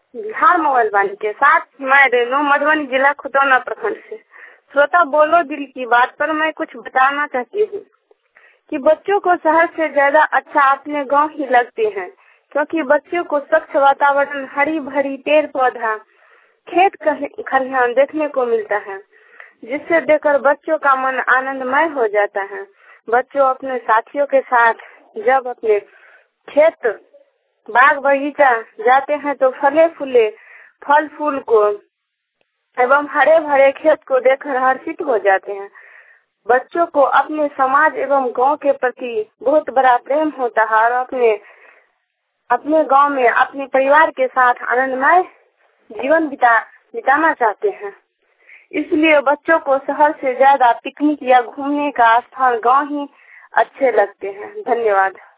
Bihar mobile वाणी के साथ मैं रेनू मधुबनी जिला खुटौना प्रखंड से। श्रोता बोलो दिल की बात पर मैं कुछ बताना चाहती हूँ कि बच्चों को शहर से ज्यादा अच्छा अपने गांव ही लगते हैं, क्योंकि बच्चों को स्वच्छ वातावरण, हरी भरी पेड़ पौधा, खेत खलिहान देखने को मिलता है, जिससे देखकर बच्चों का मन आनंदमय हो जाता है। बच्चों अपने साथियों के साथ जब अपने खेत बाग बगीचा जाते हैं तो फले फूले फल फूल को एवं हरे भरे खेत को देखकर हर्षित हो जाते हैं। बच्चों को अपने समाज एवं गांव के प्रति बहुत बड़ा प्रेम होता है और अपने गांव में अपने परिवार के साथ आनंदमय जीवन बिताना चाहते हैं। इसलिए बच्चों को शहर से ज्यादा पिकनिक या घूमने का स्थान गांव ही अच्छे लगते हैं। धन्यवाद।